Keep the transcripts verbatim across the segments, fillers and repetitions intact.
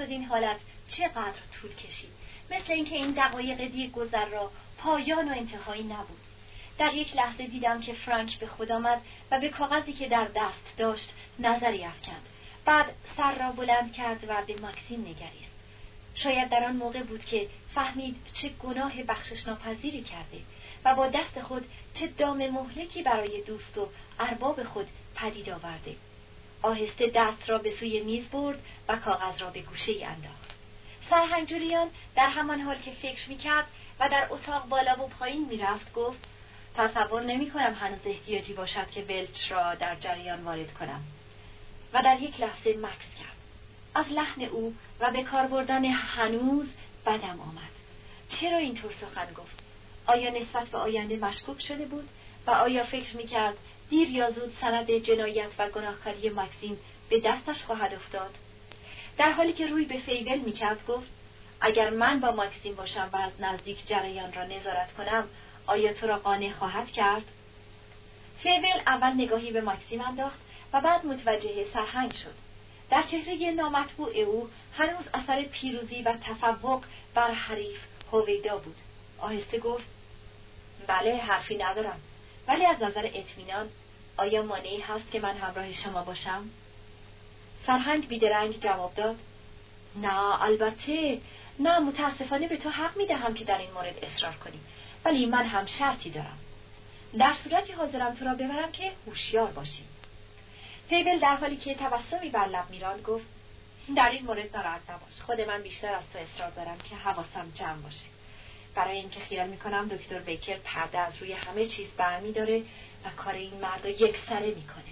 نشد این حالت چقدر طول کشید، مثل اینکه این دقایق دیرگذر را پایان و انتهایی نبود. در یک لحظه دیدم که فرانک به خود آمد و به کاغذی که در دست داشت نظری افکند. بعد سر را بلند کرد و به ماکسیم نگریست. شاید در آن موقع بود که فهمید چه گناه بخشش ناپذیری کرده و با دست خود چه دام مهلکی برای دوست و ارباب خود پدید آورده. آهسته دست را به سوی میز برد و کاغذ را به گوشه انداخت. سرهنگ جولیان در همان حال که فکر می‌کرد و در اتاق بالا و پایین می‌رفت گفت: تصور نمی‌کنم هنوز احتیاجی باشد که ولچ را در جریان وارد کنم. و در یک لحظه مکث کرد. از لحن او و به کار بردن هنوز بدم آمد. چرا اینطور سخن گفت؟ آیا نسبت به آینده مشکوک شده بود و آیا فکر می‌کرد دیر یا زود سند جنایت و گناهکاری ماکسیم به دستش خواهد افتاد؟ در حالی که روی به فیول می‌کرد گفت: اگر من با ماکسیم باشم و از نزدیک جریان را نظارت کنم، آیا تو را قانع خواهد کرد؟ فیول اول نگاهی به ماکسیم انداخت و بعد متوجه سرهنگ شد. در چهره نامطبوع او هنوز اثر پیروزی و تفوق بر حریف هویدا بود. آهسته گفت: بله، حرفی ندارم، ولی از نظر اطمینان آیا مانعی هست که من همراه شما باشم؟ سرهنگ بیدرنگ جواب داد: نه، البته نه، متاسفانه به تو حق میدهم که در این مورد اصرار کنی، ولی من هم شرطی دارم. در صورتی حاضرم تو را ببرم که هوشیار باشی. فیول در حالی که تبسمی بر لب میراند گفت: در این مورد ناراحت نباش، خود من بیشتر از تو اصرار دارم که حواسم جمع باشه، برای اینکه خیال میکنم دکتر بیکر پرده از روی همه چیز برمیداره و کار این مرد رو یکسره میکنه.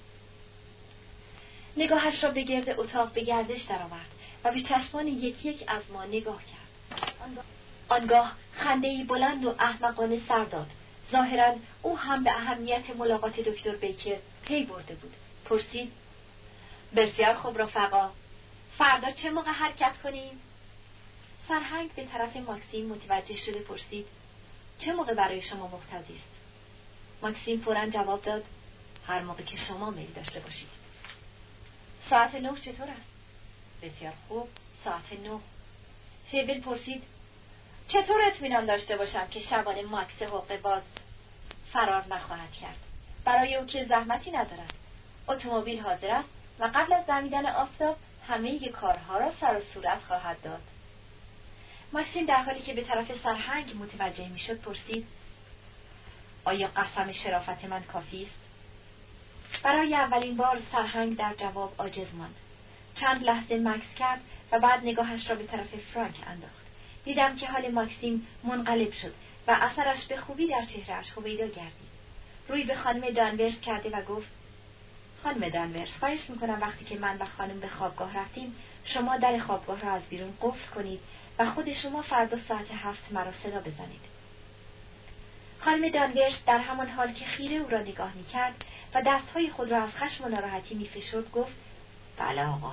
نگاهش را به گرد اتاق به گردش درآورد و به چشمان یکی یک از ما نگاه کرد. آنگاه خنده‌ای بلند و احمقانه سر داد. ظاهراً او هم به اهمیت ملاقات دکتر بیکر پی برده بود. پرسید: بسیار خوب رفقا، فردا چه موقع حرکت کنیم؟ سرهنگ به طرف ماکسیم متوجه شده پرسید: چه موقع برای شما مقتضی است؟ ماکسیم فوراً جواب داد: هر موقع که شما میل داشته باشید. ساعت نه چطور است؟ بسیار خوب، ساعت نه. فیول پرسید: چطور اطمینان داشته باشم که شبانه ماکس حقه باز فرار نخواهد کرد؟ برای او که زحمتی ندارد. اتومبیل حاضر است و قبل از دمیدن آفتاب همه کارها را سر و صورت خواهد داد. ماکسیم در حالی که به طرف سرهنگ متوجه میشد پرسید: آیا قسم شرافت من کافی است؟ برای اولین بار سرهنگ در جواب عاجز ماند. چند لحظه مکث کرد و بعد نگاهش را به طرف فرانک انداخت. دیدم که حال ماکسیم منقلب شد و اثرش به خوبی در چهرهش هویدا گردید. روی به خانم دانورس کرده و گفت: خانم دانورس، خواهش میکنم وقتی که من و خانم به خوابگاه رفتیم شما در خوابگاه را از بیرون قفل کنید و خود شما فردا ساعت هفت مرا صدا بزنید. خانم دانورس در همان حال که خیره او را نگاه میکرد و دستهای خود را از خشم و ناراحتی میفشرد گفت: بله آقا.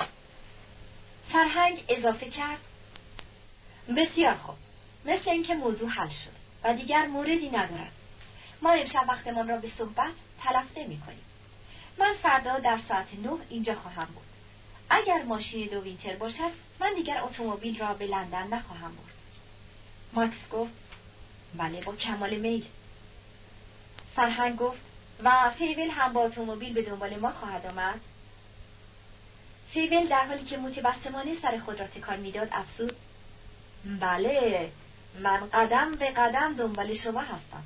سرهنگ اضافه کرد: بسیار خوب، مثل اینکه موضوع حل شد و دیگر موردی ندارد. ما امشب وقتمان را به صحبت تلف نمی‌کنیم. من فردا در ساعت نه اینجا خواهم بود. اگر ماشین دو وینتر باشد من دیگر اتومبیل را به لندن نخواهم برد. ماکس گفت: بله، با کمال میل. سرهنگ گفت: و فیول هم با اتومبیل به دنبال ما خواهد آمد؟ فیول در حالی که متبسمانه سر خود را تکان میداد افسود: بله، من قدم به قدم دنبال شما هستم.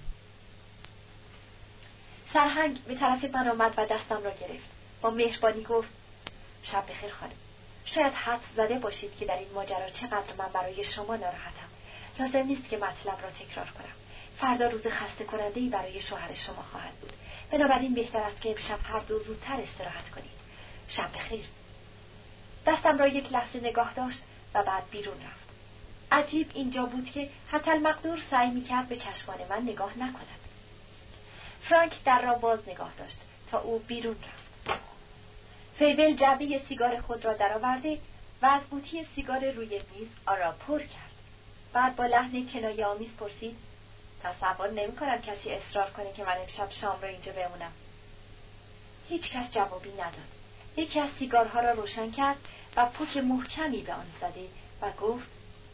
سرهنگ به طرف من آمد و دستم را گرفت. با مهربانی گفت: شب بخیر خانم. شاید حدس زده باشید که در این ماجرا چقدر من برای شما ناراحتم. لازم نیست که مطلب را تکرار کنم. فردا روز خسته کننده‌ای برای شوهر شما خواهد بود. بنابراین بهتر است که امشب هر دو زودتر استراحت کنید. شب بخیر. دستم را یک لحظه نگاه داشت و بعد بیرون رفت. عجیب اینجا بود که حتی المقدور سعی می‌کرد به چشمان من نگاه نکند. فرانک در را باز نگاه داشت تا او بیرون رفت. فیول جعبه سیگار خود را درآورده و از قوطی سیگار روی میز آن را پر کرد. بعد با لحن کنایه‌آمیز پرسید: تصور نمی‌کنم کسی اصرار کنه که من امشب شام را اینجا بمونم. هیچ کس جوابی نداد. یکی از سیگارها را روشن کرد و پوک محکمی به آن زده و گفت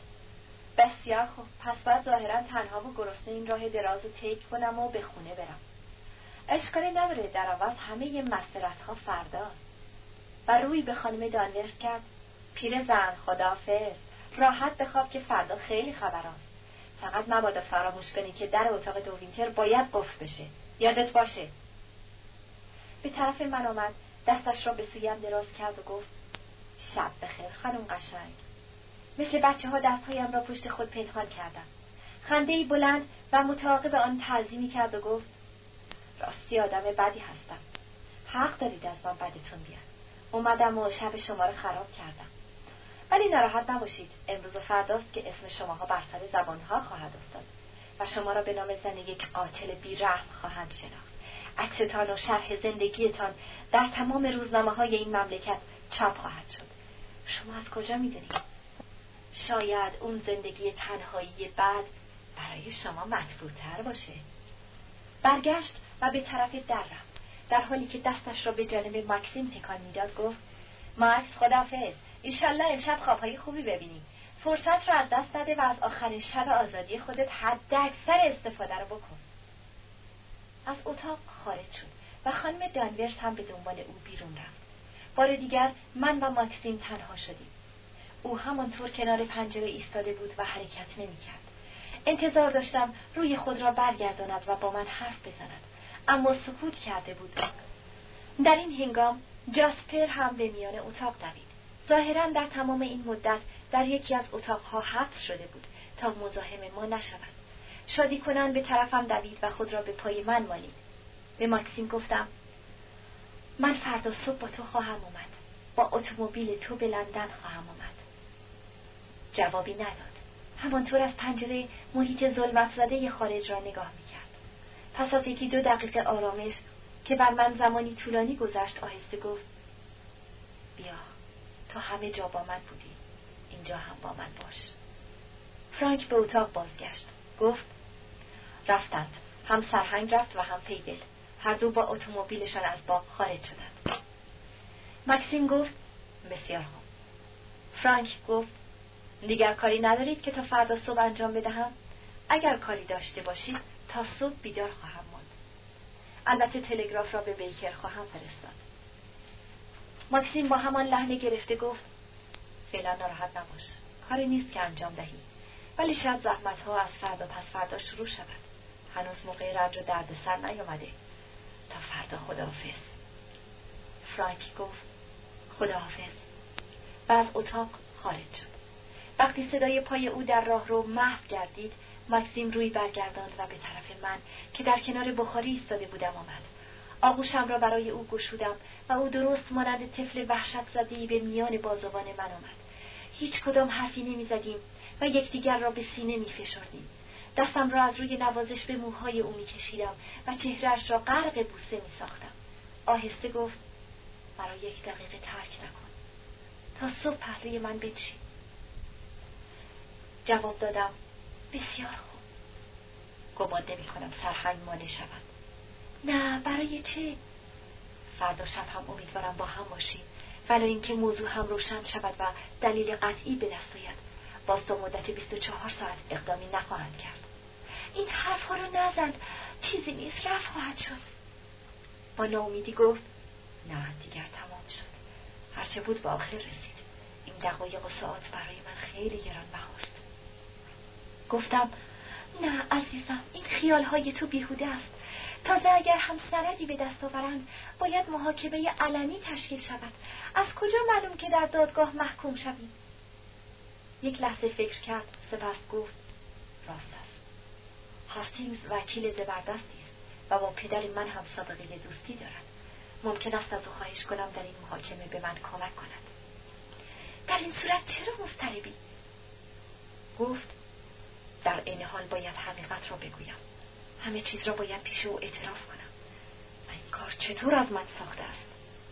بسیار خوب، پس باید ظاهرا تنها و گرسنه این راه دراز رو طی کنم و به خونه برم. اشکالی نداره، در عوض همه مسرت‌ها فردا. و روی به خانم دانورس کرد. پیر زن، خداحافظ، راحت بخواب که فردا خیلی خبراست. فقط مبادا فراموش کنی که در اتاق دو وینتر باید قفل بشه، یادت باشه. به طرف من آمد، دستش را به سویم دراز کرد و گفت شب بخیر خانم قشنگ. مثل بچه ها دستهایم را پشت خود پنهان کردم. خنده‌ای بلند و متعاقب آن تعظیمی کرد و گفت راستی آدم بدی هستم. حق دارید از من بدتون بیاد. اومدم و شب شما را خراب کردم. ولی ناراحت نباشید، امروز و فرداست که اسم شماها بر سر زبانها خواهد افتاد و شما را به نام زن یک قاتل بی‌رحم خواهند شناخت. عکستان و شرح زندگیتان در تمام روزنامه‌های این مملکت چاپ خواهد شد. شما از کجا می‌دونید؟ شاید اون زندگی تنهایی بعد برای شما مطبوع‌تر باشه. برگشت و به طرف در رفت. در حالی که دستش را به جانب مکسیم تکان میداد گفت مکس خداحافظ، ایشالله امشب خوابهای خوبی ببینی. فرصت را از دست نده و از آخرین شب آزادی خودت حداکثر استفاده رو بکن. از اتاق خارج شد و خانم دانورس هم به دنبال او بیرون رفت. بار دیگر من و ماکسیم تنها شدیم. او همانطور کنار پنجره ایستاده بود و حرکت نمی‌کرد. انتظار داشتم روی خود را برگرداند و با من حرف بزند، اما سکوت کرده بود. در این هنگام جاسپر هم به میان اتاق دوید. ظاهراً در تمام این مدت در یکی از اتاقها حبس شده بود تا مزاحم ما نشود. شادی کنان به طرفم دوید و خود را به پای من مالید. به ماکسیم گفتم من فردا صبح با تو خواهم اومد. با اتومبیل تو به لندن خواهم اومد. جوابی نداد. همانطور از پنجره محیط ظلمت زده خارج را نگاه میکرد. پس از یکی دو دقیقه آرامش که بر من زمانی طولانی گذشت آهسته گفت بیا، تو همه جا با من بودی، اینجا هم با من باش. فرانک به اتاق بازگشت. گفت رفتند. هم سرهنگ رفت و هم فیبل. هر دو با اتومبیلشان از باغ خارج شدند. مکسیم گفت بسیار خوب. فرانک گفت دیگر کاری ندارید که تا فردا صبح انجام بدهم؟ اگر کاری داشته باشید تا صبح بیدار خواهم ماند. البته تلگراف را به بیکر خواهم فرستاد. ماکسیم با همان لحن گرفته گفت فعلا ناراحت نباش، کاری نیست که انجام دهی، ولی شاید زحمت ها از فردا پس فردا شروع شود. هنوز موقع رنج و درد سر نیامده. تا فردا خداحافظ. فرانک گفت خداحافظ و از اتاق خارج شد. وقتی صدای پای او در راه رو محو گردید، ماکسیم روی برگرداند و به طرف من که در کنار بخاری ایستاده بودم آمد. آغوشم را برای او گشودم و او درست مانند طفل وحشت زده‌ای به میان بازوان من آمد. هیچ کدام حرفی نمی زدیم و یکدیگر را به سینه می فشردیم. دستم را از روی نوازش به موهای او می کشیدم و چهرهش را غرق بوسه می ساختم. آهسته گفت مرا یک دقیقه ترک نکن، تا صبح پهلوی من بنشین. جواب دادم بسیار خوب. گمان نمی کنم سرهنگ مانع شود. نه، برای چه؟ فردا شب هم امیدوارم با هم باشیم، ولی اینکه موضوع هم روشن شود و دلیل قطعی به دست آید. باز تا مدت بیست و چهار ساعت اقدامی نخواهند کرد. این حرفها رو نزن، چیزی نیست، رفت خواهد شد. با ناامیدی گفت نه، دیگر تمام شد. هرچه بود به آخر رسید. این دقایق و ساعت برای من خیلی گرانبهاست. گفتم نه عزیزم، این خیالهای تو بیهوده است. تازه اگر هم سندی به دست آورند باید محاکمه علنی تشکیل شود. از کجا معلوم که در دادگاه محکوم شوی؟ یک لحظه فکر کرد، سپس گفت راست است. هاستینگز وکیل زبردستی است و با پدر من هم سابقه دوستی دارد. ممکن است از او خواهش کنم در این محاکمه به من کمک کند. در این صورت چرا مضطربی؟ گفت در این حال باید حقیقت را بگویم. همه چیز را باید پیش او اعتراف کنم. و این کار چطور از من ساخته است؟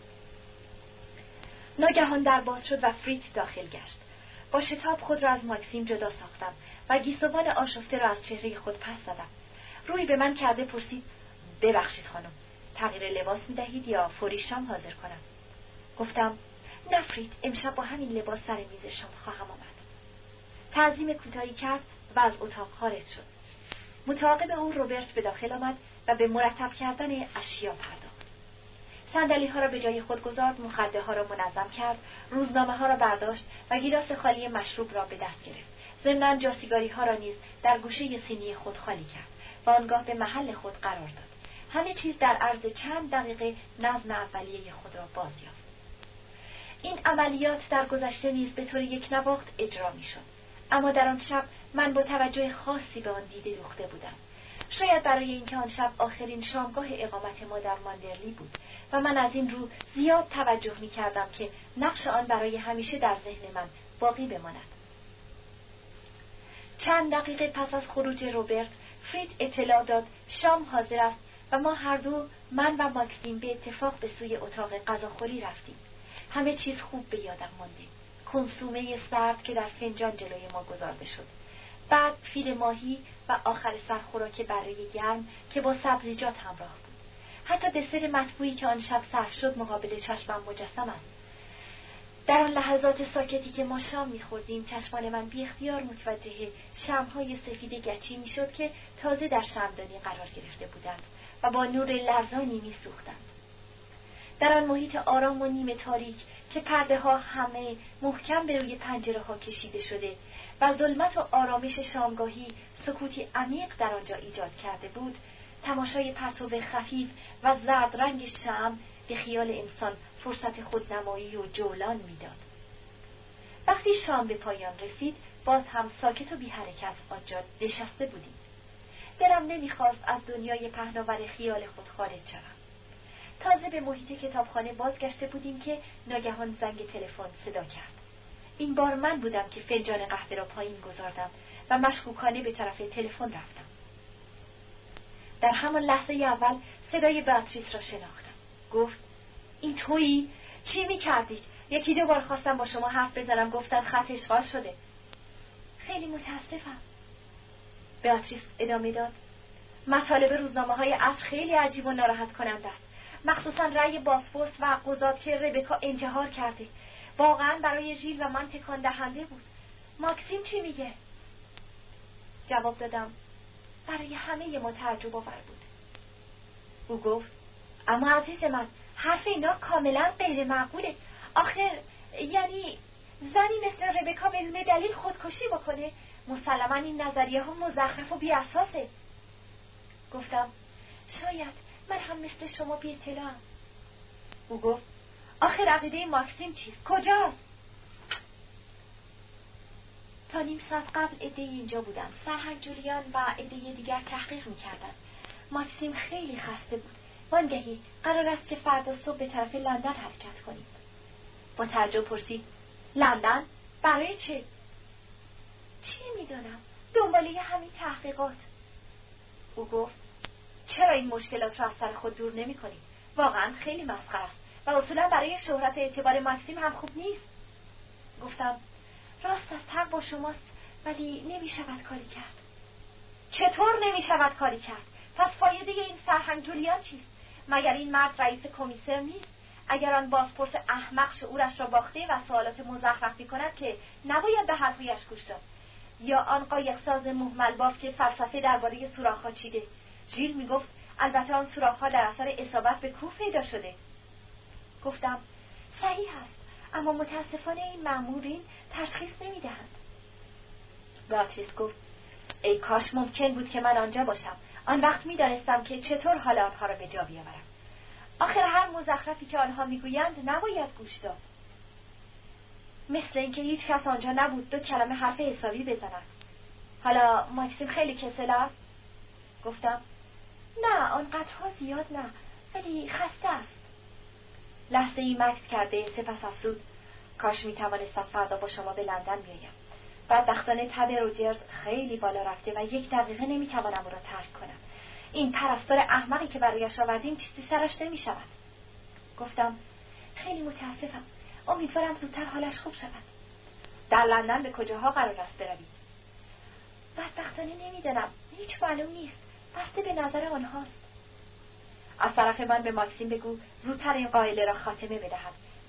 ناگهان در باز شد و فریت داخل گشت. با شتاب خود را از ماکسیم جدا ساختم و گیسوان آشفته را از چهره خود پس زدم. روی به من کرده پرسید ببخشید خانم، تغییر لباس می دهید یا فوری شام حاضر کنم؟ گفتم نفرید، امشب با همین لباس سر میز شام خواهم آمد. تعظیم کوتاهی کرد و از اتاق خارج شد. متعاقب او روبرت به داخل آمد و به مرتب کردن اشیا پرداخت. صندلی ها را به جای خود گذارد، مخده ها را منظم کرد، روزنامه ها را برداشت و گیلاس خالی مشروب را به دست گرفت. ضمناً جاسیگاری ها را نیز در گوشه سینی خود خالی کرد و آنگاه به محل خود قرار داد. همه چیز در عرض چند دقیقه نظم اولیه خود را باز یافت. این عملیات در گذشته نیز به طور یک نواخت اجرا می شد، اما در آن شب من با توجه خاصی به آن دیده دوخته بودم. شاید برای اینکه آن شب آخرین شامگاه اقامت ما در ماندرلی بود و من از این رو زیاد توجه می کردم که نقش آن برای همیشه در ذهن من باقی بماند. چند دقیقه پس از خروج روبرت، فرید اطلاع داد شام حاضر است و ما هر دو، من و ماکسیم، به اتفاق به سوی اتاق غذاخوری رفتیم. همه چیز خوب به یادم مانده. کنسومه سرد که در فنجان جلوی ما گذارده شد، بعد فیل ماهی و آخر سرخوراک برای گرم که با سبزیجات همراه بود. حتی دسر مطبوعی که آن شب صرف شد مقابل چشمم مجسم است. در آن لحظات ساکتی که ما شام می‌خوردیم، چشمان من بی اختیار متوجه شمع‌های سفید گچی می‌شد که تازه در شمعدانی قرار گرفته بودند و با نور لرزانی می‌سوختند. در آن محیط آرام و نیمه تاریک که پرده ها همه محکم به روی پنجره ها کشیده شده و ظلمت و آرامش شامگاهی سکوتی عمیق در آنجا ایجاد کرده بود، تماشای پرتو خفیف و زرد رنگ شمع به خیال انسان فرصت خودنمایی و جولان میداد. وقتی شام به پایان رسید، باز هم ساکت و بی حرکت آنجا نشسته بودیم. دلم نمیخواست از دنیای پهناور خیال خود خارج شوم. تازه به محیط کتابخانه بازگشته بودیم که ناگهان زنگ تلفن صدا کرد. این بار من بودم که فنجان قهوه را پایین گذاردم و مشکوکانه به طرف تلفن رفتم. در همان لحظه اول صدای بیاتریس را شناختم. گفت این تویی؟ چی می‌کردید؟ یکی دو بار خواستم با شما حرف بزنم، گفتن خط اشغال شده. خیلی متاسفم. بیاتریس ادامه داد. مطالب روزنامه‌های عصر خیلی عجیب و ناراحت کننده است. مخصوصاً رأی بازپرس و قضات که ربکا انتحار کرده. واقعاً برای ژیل و من تکان دهنده بود. ماکسیم چی میگه؟ جواب دادم برای همه ما تعجب آور بود. او گفت اما عزیز من، حرف اینا کاملاً غیر معقوله. آخر یعنی زنی مثل ربکا بدون دلیل خودکشی بکنه؟ مسلماً این نظریه ها مزخرف و بی اساسه. گفتم شاید من هم مثل شما بی اطلاعم. او گفت آخر عقیده ماکسیم چیست؟ کجاست؟ تا نیم ساعت قبل عده‌ای اینجا بودند. سرهنگ جولیان و عده‌ی دیگر تحقیق می‌کردند. ماکسیم خیلی خسته بود. وانگهی قرار است که فردا صبح به طرف لندن حرکت کنیم. با تعجب پرسید لندن؟ برای چه؟ چی می‌دانم، دنباله همین تحقیقات. او گفت چرا این مشکلات را از سر خود دور نمی کنید؟ واقعا خیلی مسخره است و اصولا برای شهرت و اعتبار ماکسیم هم خوب نیست. گفتم راست است، حق با شماست، ولی نمی شود کاری کرد. چطور نمی شود کاری کرد؟ پس فایده این سرهنگ جولیان چیست؟ مگر این مرد رئیس کمیسر نیست؟ اگر آن بازپرس احمق شعورش را باخته و سوالات مزخرف می کند که نباید به حرفیش گوش داد، یا آن قایقساز مهمل باف که فلسفه درباره سوراخ‌ها چیده. ژیل می گفت البته آن سوراخ‌ها در اثر اصابت به کوه پیدا شده. گفتم صحیح است، اما متاسفانه این مأمورین تشخیص نمی دهند. بیاتریس گفت ای کاش ممکن بود که من آنجا باشم. آن وقت می دانستم که چطور حال آنها را به جا بیاورم. آخر هر مزخرفی که آنها می گویند نباید گوش داد. مثل اینکه هیچ کس آنجا نبود دو کلمه حرف حسابی بزند. حالا ماکسیم خیلی کسل است؟ گفتم نه آنقدرها زیاد نه، ولی خسته است. لحظه ای مکث کرده سپس افزود کاش می توانستم فردا با شما به لندن بیایم. بدبختانه تب روجرز خیلی بالا رفته و یک دقیقه نمی توانم او را ترک کنم. این پرستار احمقی که برایش آوردیم چیزی سرش نمی شود. گفتم خیلی متاسفم، امیدوارم زودتر حالش خوب شود. در لندن به کجاها قرار است بروید؟ بدبختانه نمیدانم، هیچ معلوم نیست، بسته به نظر آنهاست. از طرف من به ماکسیم بگو زودتر این قائله را خاتمه بدهد.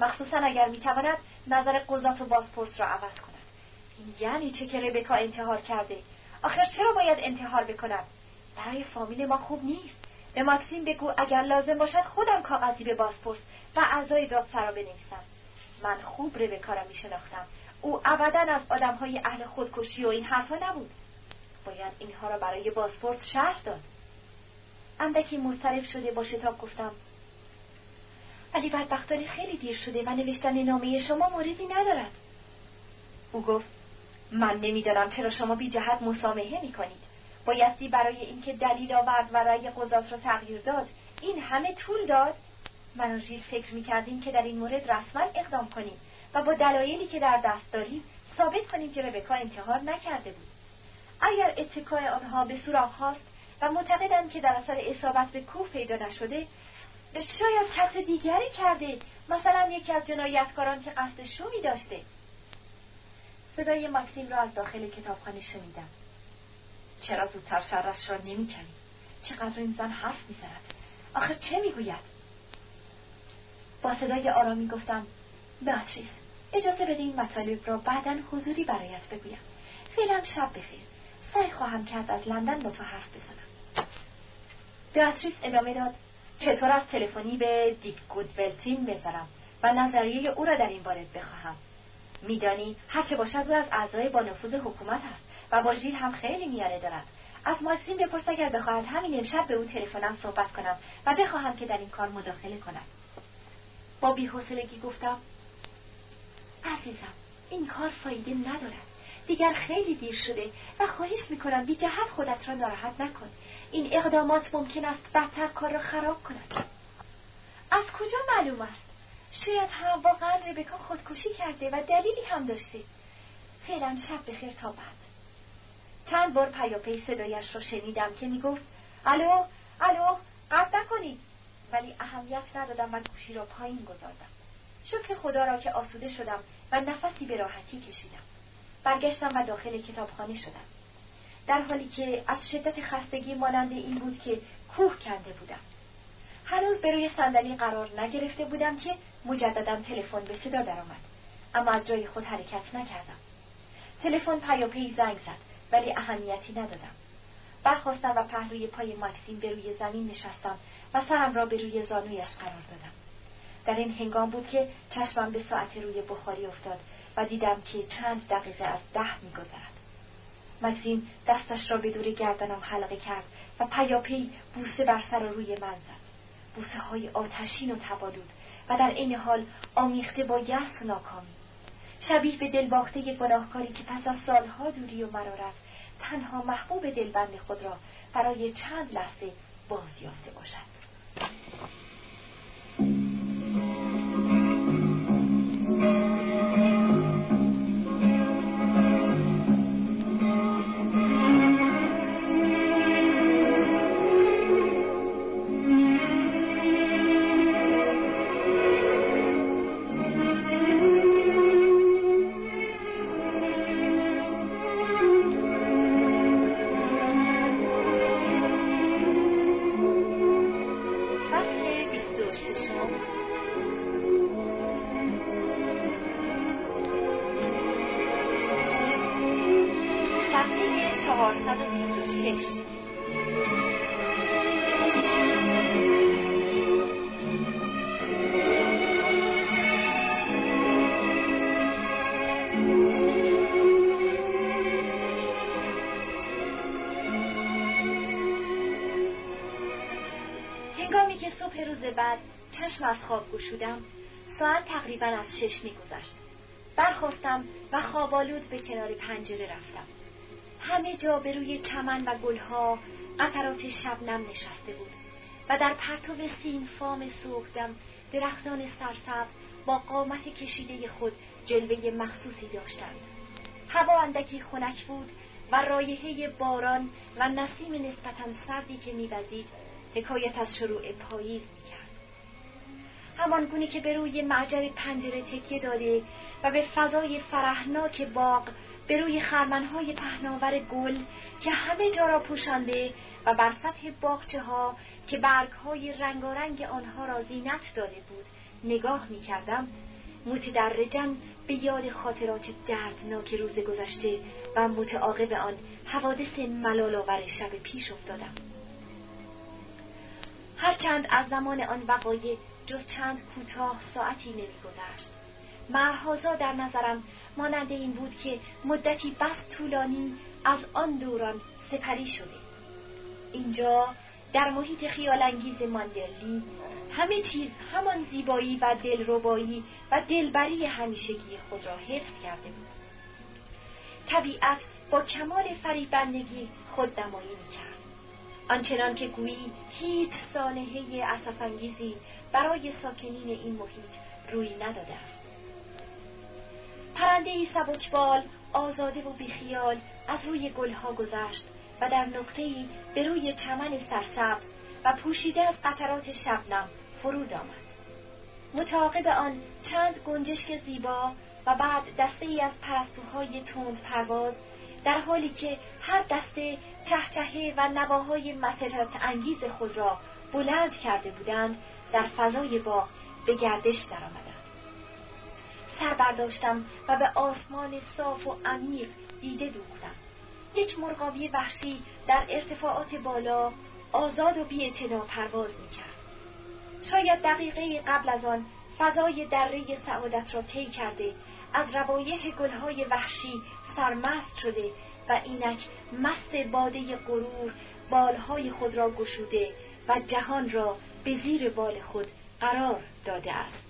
مخصوصا اگر میتواند نظر قضات و بازپرس را عوض کند. این یعنی چه که ربکا انتحار کرده؟ آخر چرا باید انتحار بکنم؟ برای فامیل ما خوب نیست. به ماکسیم بگو اگر لازم باشد خودم کاغذی به بازپرس و اعضای دادسرا بنویسم. من خوب ربکا را میشناختم. او ابداً از آدمهای اهل خودکشی و این حرفا نبود. باید اینها را برای بازپرس شرح داد. اندکی مضطرب شده با شتاب گفتم: ولی بدبختانه خیلی دیر شده و نوشتن نامه شما موردی ندارد. او گفت: من نمیدانم چرا شما بی جهت مسامحه میکنید. بایستی برای اینکه دلیل آورد و رأی قضات را تغییر داد این همه طول داد. من و ژیل فکر میکردیم که در این مورد رسما اقدام کنیم و با دلایلی که در دست داریم ثابت کنیم که ربکا انتحار نکرده بود. اگر اتکای آنها به سوراخ هاست و معتقدند که در اثر اصابت به کوه پیدا نشده، شاید کس دیگری کرده، مثلا یکی از جنایتکاران که قصد شومی داشته. صدای ماکسیم را از داخل کتابخانه شنیدم. چرا زودتر شرش را نمی کنی؟ چقدر این زن حرف می زند؟ آخر چه می گوید؟ با صدای آرامی گفتم: بیاتریس، اجازه بده این مطالب را بعداً حضوری برایت بگویم. فعلا شب بخیر. سعی خواهم کرد از لندن با تو حرف بزنم. بیاتریس ادامه داد: چطور از تلفنی به دیک گودولتین بزنم و نظریه او را در این باره بخواهم. میدانی هرچه باشد او از اعضای با نفوذ حکومت است و با ژیل هم خیلی میانه دارد. از ماکسیم بپرس اگر بخواهد همین امشب به او تلفنم صحبت کنم و بخواهم که در این کار مداخله کند. با بی‌حوصلگی گفتم: عزیزم، این کار فایده ندارد. دیگر خیلی دیر شده و خواهش میکنم بی جهت خودت را ناراحت نکن. این اقدامات ممکن است بدتر کار را خراب کند. از کجا معلوم است؟ شاید هم واقعا ربکا خودکشی کرده و دلیلی هم داشته. فعلا شب بخیر تا بعد. چند بار پیاپی صدایش را شنیدم که میگفت: الو الو قطع نکنید، ولی اهمیت ندادم و گوشی را پایین گذاشتم. شکر خدا را که آسوده شدم و نفسی به راحتی کشیدم. برگشتم و داخل کتابخانه شدم، در حالی که از شدت خستگی مانند این بود که کوه کنده بودم. هنوز به روی صندلی قرار نگرفته بودم که مجددا تلفن به صدا درآمد، اما از جای خود حرکت نکردم. تلفن پیاپی زنگ زد ولی اهمیتی ندادم. برخاستم و پهلوی پای ماکسیم به روی زمین نشستم و سرم را به روی زانویش قرار دادم. در این هنگام بود که چشمم به ساعت روی بخاری افتاد و دیدم که چند دقیقه از ده می‌گذرد. ماکسیم دستش را به دور گردنم حلقه کرد و پیاپی بوسه بر سر و روی من زد. بوسه های آتشین و تبالود و در این حال آمیخته با یأس و ناکامی، شبیه به دلباخته گناهکاری که پس از سالها دوری و مرارت تنها محبوب دلبند خود را برای چند لحظه باز یافته باشد. هنگامی که صبح روز بعد چشم از خواب گشودم، ساعت تقریبا از شش می‌گذشت. برخاستم و خوابالود به کنار پنجره رفتم. همه جا به روی چمن و گلها قطرات شبنم نشسته بود و در پرتو سیم فام صبحدم درختان سرسبز با قامت کشیده خود جلوه مخصوصی داشتند. هوا اندکی خنک بود و رایحه باران و نسیم نسبتاً سردی که می‌وزید حکایت از شروع پاییز می‌کرد. همان گونه که به روی معجر پنجره تکیه داده و به فضای فرحناک باغ، به روی خرمن‌های پهناور گل که همه جا را پوشانده و بر سطح باغچه‌ها که برگ‌های رنگارنگ آنها را زینت داده بود نگاه می‌کردم، متدرجاً به یاد خاطرات دردناک روز گذشته و متعاقب آن حوادث ملال‌آور شب پیش افتادم. هرچند از زمان آن وقایع جز چند کوتاه ساعتی نمی‌گذشت، مهرهازا در نظرم مانند این بود که مدتی بس طولانی از آن دوران سپری شده. اینجا در محیط خیال‌انگیز ماندرلی همه چیز همان زیبایی و دلربایی و دلبری همیشگی خود را حفظ کرده بود. طبیعت با کمال فریبندگی خود نمایی می‌کرد، آنچنان که گویی هیچ سانحه اسف‌انگیزی برای ساکنین این محیط روی نداده است. پرنده‌ای سبکبال، آزاده و بیخیال از روی گلها گذشت و در نقطه‌ای به روی چمن سرسبز و پوشیده از قطرات شبنم فرود آمد. متعاقب آن چند گنجشک زیبا و بعد دسته‌ای از پرستوهای تند پرواز، در حالی که هر دسته چهچهه و نواهای مسرت انگیز خود را بلند کرده بودند، در فضای باغ به گردش درآمدند. سر برداشتم و به آسمان صاف و عمیق دیده دوختم. یک مرغابی وحشی در ارتفاعات بالا آزاد و بی‌اعتنا پرواز می‌کرد. شاید دقیقه قبل از آن فضای دره سعادت را طی کرده، از روایح گلهای وحشی سرمست شده و اینک مست باده غرور بالهای خود را گشوده و جهان را به زیر بال خود قرار داده است.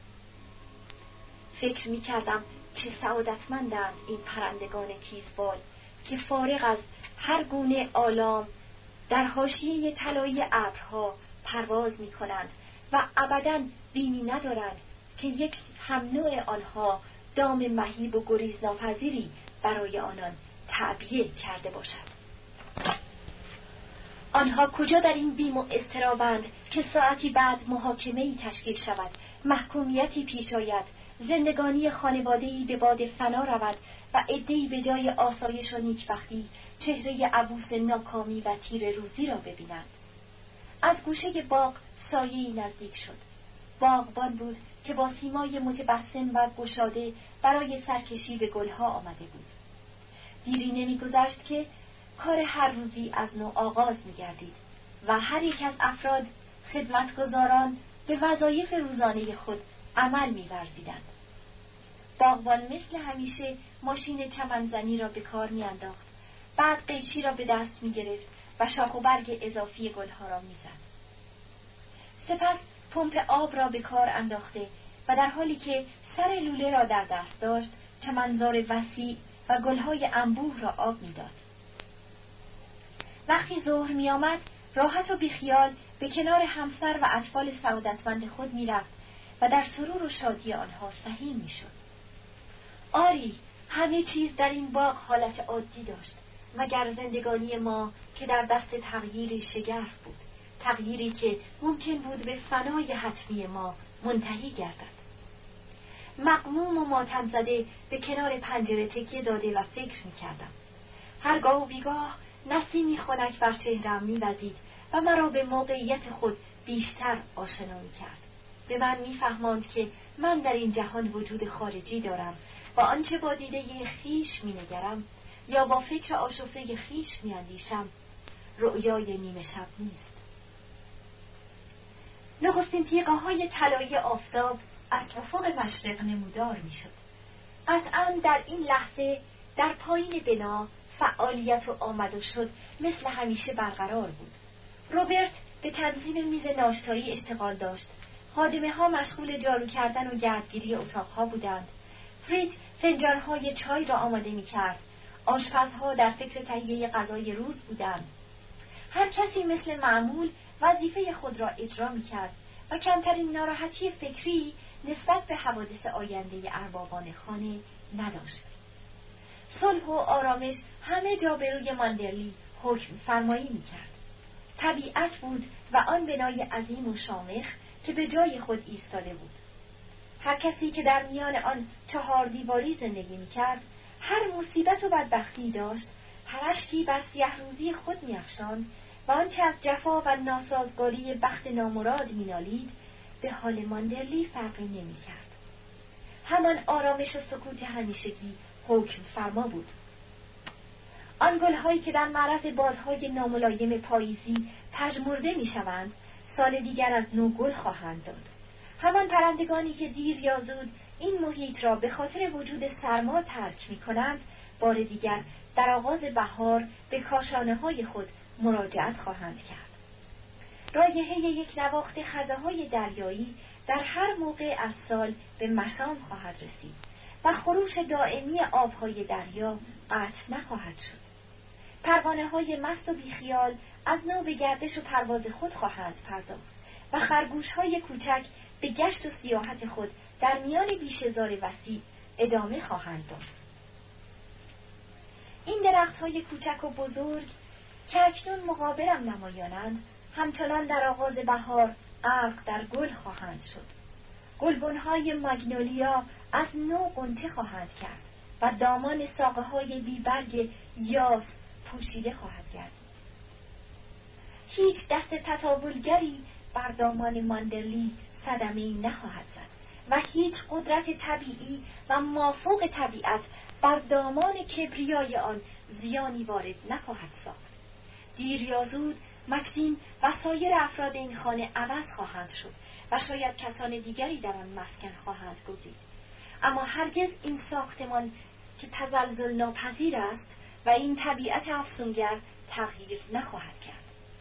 فکر می کردم چه سعادتمندند این پرندگان تیزبال که فارغ از هر گونه آلام در حاشیه طلایی ابرها پرواز می کنند و ابداً بینی ندارند که یک هم نوع آنها دام مهیب و گریز ناپذیری برای آنان تعبیه کرده باشد. آنها کجا در این بیم و اضطرابند که ساعتی بعد محاکمه‌ای تشکیل شود، محکومیتی پیش آید، زندگانی خانواده‌ای به باد فنا رود و عده‌ای به جای آسایش و نیکبختی چهره عبوس ناکامی و تیر روزی را ببینند. از گوشه باغ سایه‌ای نزدیک شد. باغبان بود که با سیمای متبسم و گشاده برای سرکشی به گلها آمده بود. دیری نمی‌گذشت که کار هر روزی از نو آغاز می‌گردید و هر یک از افراد خدمتگزاران به وظایف روزانه خود عمل می‌ورزیدند. باغبان مثل همیشه ماشین چمنزنی را به کار می‌انداخت، بعد قیچی را به دست می‌گرفت و شاخ و برگ اضافی گلها را می‌زد. سپس پمپ آب را به کار انداخته و در حالی که سر لوله را در دست داشت، چمنزار وسیع و گلهای انبوه را آب می‌داد. وقتی ظهر می‌آمد، راحت و بیخیال به کنار همسر و اطفال سعادتمند خود می‌رفت و در سرور و شادی آنها سهیم می‌شد. آری، همه چیز در این باغ حالت عادی داشت، مگر زندگانی ما که در دست تغییری شگرف بود، تغییری که ممکن بود به فنای حتمی ما منتهی گردد. مغموم و ماتم زده به کنار پنجره تکیه داده و فکر می‌کردم. هرگاه و بیگاه نسیمی خنک بر چهره‌ام می‌وزید و مرا به موقعیت خود بیشتر آشنا می‌کرد. به من می‌فهماند که من در این جهان وجود خارجی دارم و آنچه با دیده خویش می‌نگرم یا با فکر آشفته خویش می‌اندیشم رؤیای نیمه شب نیست. نخستین تیغه‌های طلایی آفتاب از افق مشرق نمودار می‌شد. قطعاً در این لحظه در پایین بنا فعالیت و آمد و شد مثل همیشه برقرار بود. روبرت به تنظیم میز ناشتایی اشتغال داشت. خادمه ها مشغول جارو کردن و گردگیری اتاقها بودند. فرید فنجانهای چای را آماده می‌کرد. آشپزها در فکر تهیه غذای روز بودند. هر کسی مثل معمول وظیفه خود را اجرا می‌کرد و کمترین ناراحتی فکری نسبت به حوادث آینده اربابان خانه نداشت. صلح و آرامش همه جا به روی ماندرلی حکم فرمایی می‌کرد. طبیعت بود و آن بنای عظیم و شامخ که به جای خود ایستاده بود. هر کسی که در میان آن چهار دیواری زندگی می‌کرد، هر مصیبت و بدبختی داشت، هر اشکی بر سیه روزی خود می‌افشاند و آنچه از جفا و ناسازگاری بخت نامراد می‌نالید، به حال ماندرلی فرقی نمی‌کرد. همان آرامش و سکوت همیشگی حکم فرما بود. آن گل‌هایی که در معرض بادهای ناملایم پاییزی پژمرده می‌شوند، سال دیگر از نو گل خواهند داد. همان پرندگانی که دیر یا زود این محیط را به خاطر وجود سرما ترک می‌کنند، بار دیگر در آغاز بهار به کاشانه‌های خود مراجعت خواهند کرد. رایحه یک نواخت خزه‌های دریایی در هر موقع از سال به مشام خواهد رسید و خروش دائمی آبهای دریا قطع نخواهد شد. پروانه‌های مست و بیخیال از نو به گردش و پرواز خود خواهند پرداخت و خرگوش‌های کوچک به گشت و سیاحت خود در میان بیشه‌زار وسیع ادامه خواهند داد. این درخت‌های کوچک و بزرگ که اکنون مقابلم نمایانند، همچنان در آغاز بهار غرق در گل خواهند شد. گلبن‌های ماگنولیا از نو غنچه خواهند کرد و دامان ساقه‌های بیبرگ یاس پوشیده خواهد گردید. هیچ دست تطاولگری بر دامان ماندرلی صدمه‌ای نخواهد زد و هیچ قدرت طبیعی و مافوق طبیعت بر دامان کبریای آن زیانی وارد نخواهد ساخت. دیر یا زود مکسیم و سایر افراد این خانه عوض خواهند شد و شاید کسان دیگری در آن مسکن خواهند گزید، اما هرگز این ساختمان که تزلزل ناپذیر است و این طبیعت افسونگر تغییر نخواهد کرد.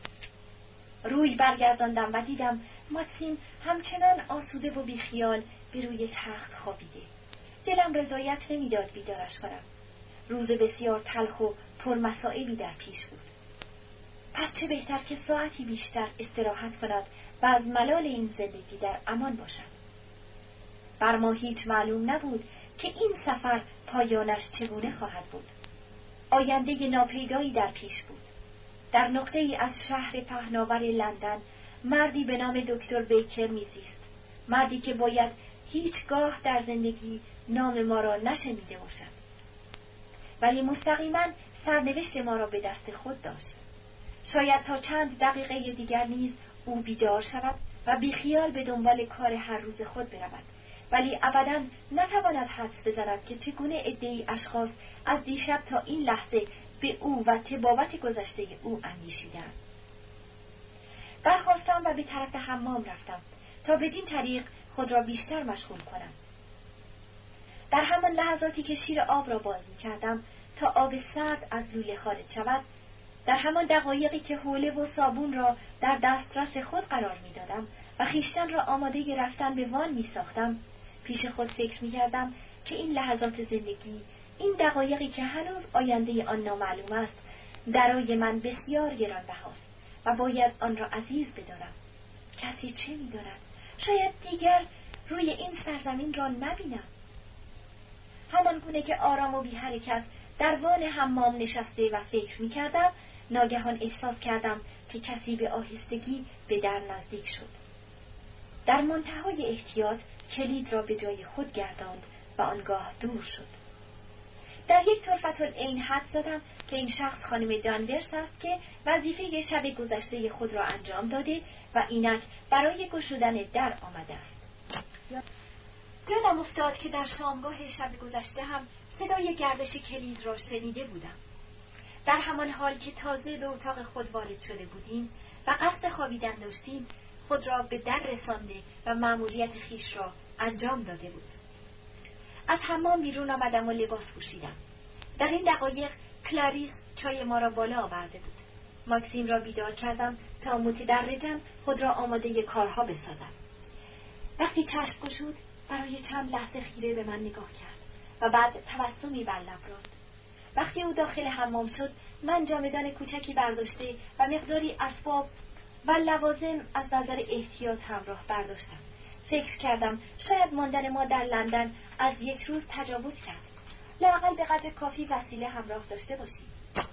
روی برگرداندم و دیدم مکسیم همچنان آسوده و بیخیال به روی تخت خوابیده. دلم رضایت نمیداد بیدارش کنم. روز بسیار تلخ و پرمسائلی در پیش بود. پس چه بهتر که ساعتی بیشتر استراحت کند و از ملال این زندگی در امان باشد. بر ما هیچ معلوم نبود که این سفر پایانش چگونه خواهد بود. آینده ناپیدایی در پیش بود. در نقطه ای از شهر پهناور لندن مردی به نام دکتر بیکر میزیست. مردی که باید هیچگاه در زندگی نام ما را نشنیده باشد، ولی مستقیما سرنوشت ما را به دست خود داشت. شاید تا چند دقیقه دیگر نیز او بیدار شود و بیخیال به دنبال کار هر روز خود برود، ولی ابداً نتواند حدس بزند که چگونه عده‌ای اشخاص از دیشب تا این لحظه به او و طبابت گذشته او اندیشیدند. برخاستم و به طرف حمام رفتم تا بدین طریق خود را بیشتر مشغول کنم. در همان لحظاتی که شیر آب را باز می‌کردم تا آب سرد از لوله خارج شود، در همان دقایقی که حوله و صابون را در دسترس خود قرار می‌دادم و خیشتن را آماده رفتن به وان می‌ساختم، پیش خود فکر می‌کردم که این لحظات زندگی، این دقایقی که هنوز آینده آن نامعلوم است، برای من بسیار گرانبهاست و باید آن را عزیز بدارم. کسی چه می‌داند؟ شاید دیگر روی این سرزمین را نبینم. همان گونه که آرام و بی حرکت در وان حمام نشسته و فکر می‌کردم، ناگهان احساس کردم که کسی به آهستگی به در نزدیک شد. در منتهای احتیاط کلید را به جای خود گرداند و آنگاه دور شد. در یک طرفةالعین حدس زدم که این شخص خانم دانورس است که وظیفه شب گذشته خود را انجام داده و اینک برای گشودن در آمده است. یادم افتاد که در شامگاه شب گذشته هم صدای گردش کلید را شنیده بودم. در همان حال که تازه به اتاق خود وارد شده بودیم و قصد خوابیدن داشتیم، خود را به در رسانده و مأموریت خیش را انجام داده بود. از حمام بیرون آمدم و لباس پوشیدم. در این دقایق کلاریس چای ما را بالا آورده بود. ماکسیم را بیدار کردم تا متدرجاً خود را آماده کارها بسازم. وقتی چشم گشود برای چند لحظه خیره به من نگاه کرد و بعد تبسمی بر لب راند. وقتی او داخل حمام شد، من جامدان کوچکی برداشته و مقداری اسباب و لوازم از نظر احتیاط همراه برداشتم. فکر کردم شاید ماندن ما در لندن از یک روز تجاوز کرد. لااقل به قدر کافی وسیله همراه داشته باشیم.